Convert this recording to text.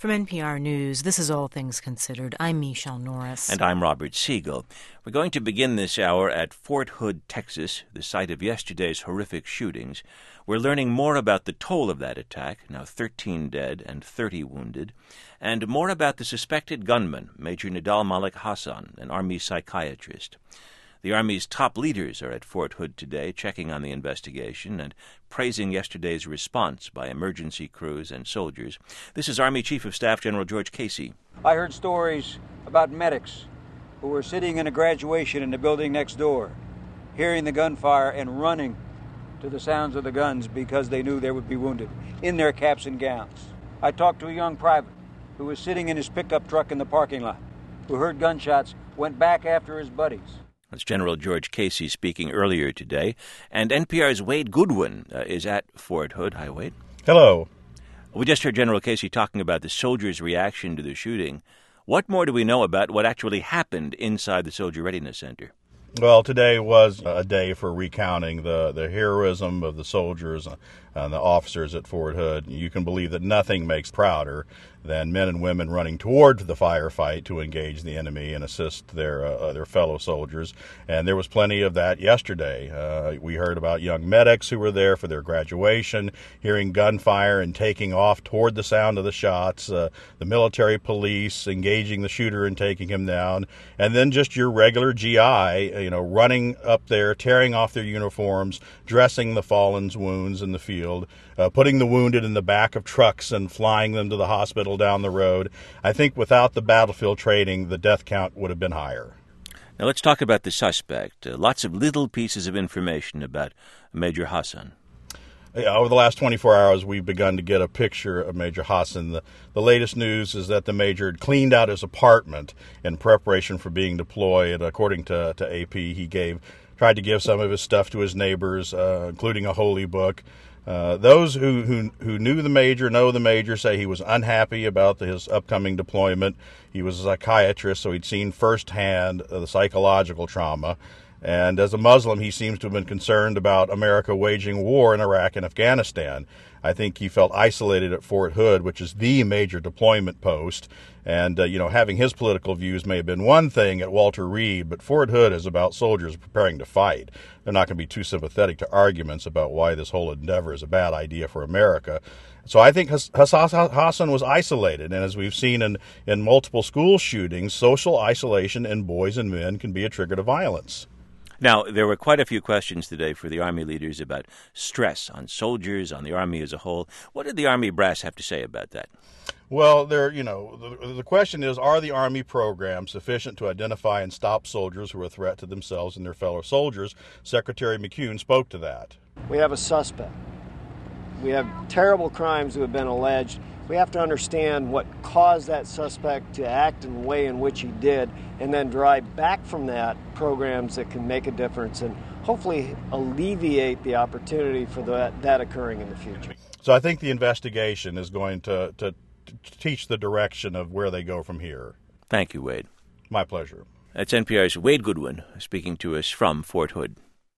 From NPR News, this is All Things Considered. I'm Michelle Norris. And I'm Robert Siegel. We're going to begin this hour at Fort Hood, Texas, the site of yesterday's horrific shootings. We're learning more about the toll of that attack, now 13 dead and 30 wounded, and more about the suspected gunman, Major Nidal Malik Hasan, an Army psychiatrist. The Army's top leaders are at Fort Hood today, checking on the investigation and praising yesterday's response by emergency crews and soldiers. This is Army Chief of Staff General George Casey. I heard stories about medics who were sitting in a graduation in the building next door, hearing the gunfire and running to the sounds of the guns because they knew they would be wounded, in their caps and gowns. I talked to a young private who was sitting in his pickup truck in the parking lot, who heard gunshots, went back after his buddies. That's General George Casey speaking earlier today. And NPR's Wade Goodwin is at Fort Hood. Hi, Wade. Hello. We just heard General Casey talking about the soldiers' reaction to the shooting. What more do we know about what actually happened inside the Soldier Readiness Center? Well, today was a day for recounting the heroism of the soldiers and the officers at Fort Hood. You can believe that nothing makes prouder than men and women running toward the firefight to engage the enemy and assist their fellow soldiers. And there was plenty of that yesterday. We heard about young medics who were there for their graduation, hearing gunfire and taking off toward the sound of the shots, the military police engaging the shooter and taking him down, and then just your regular GI, running up there, tearing off their uniforms, dressing the fallen's wounds in the field, putting the wounded in the back of trucks and flying them to the hospital down the road. I think without the battlefield training, the death count would have been higher. Now let's talk about the suspect. Lots of little pieces of information about Major Hasan. Yeah, over the last 24 hours, we've begun to get a picture of Major Hasan. The latest news is that the major had cleaned out his apartment in preparation for being deployed. According to AP, he tried to give some of his stuff to his neighbors, including a holy book. Those who knew the major, know the major, say he was unhappy about his upcoming deployment. He was a psychiatrist, so he'd seen firsthand the psychological trauma. And as a Muslim, he seems to have been concerned about America waging war in Iraq and Afghanistan. I think he felt isolated at Fort Hood, which is the major deployment post. And, having his political views may have been one thing at Walter Reed, but Fort Hood is about soldiers preparing to fight. They're not going to be too sympathetic to arguments about why this whole endeavor is a bad idea for America. So I think Hasan was isolated, and as we've seen in multiple school shootings, social isolation in boys and men can be a trigger to violence. Now, there were quite a few questions today for the Army leaders about stress on soldiers, on the Army as a whole. What did the Army brass have to say about that? Well, the question is, are the Army programs sufficient to identify and stop soldiers who are a threat to themselves and their fellow soldiers? Secretary McCune spoke to that. We have a suspect. We have terrible crimes that have been alleged. We have to understand what caused that suspect to act in the way in which he did, and then drive back from that programs that can make a difference and hopefully alleviate the opportunity for that occurring in the future. So I think the investigation is going to teach the direction of where they go from here. Thank you, Wade. My pleasure. That's NPR's Wade Goodwin speaking to us from Fort Hood.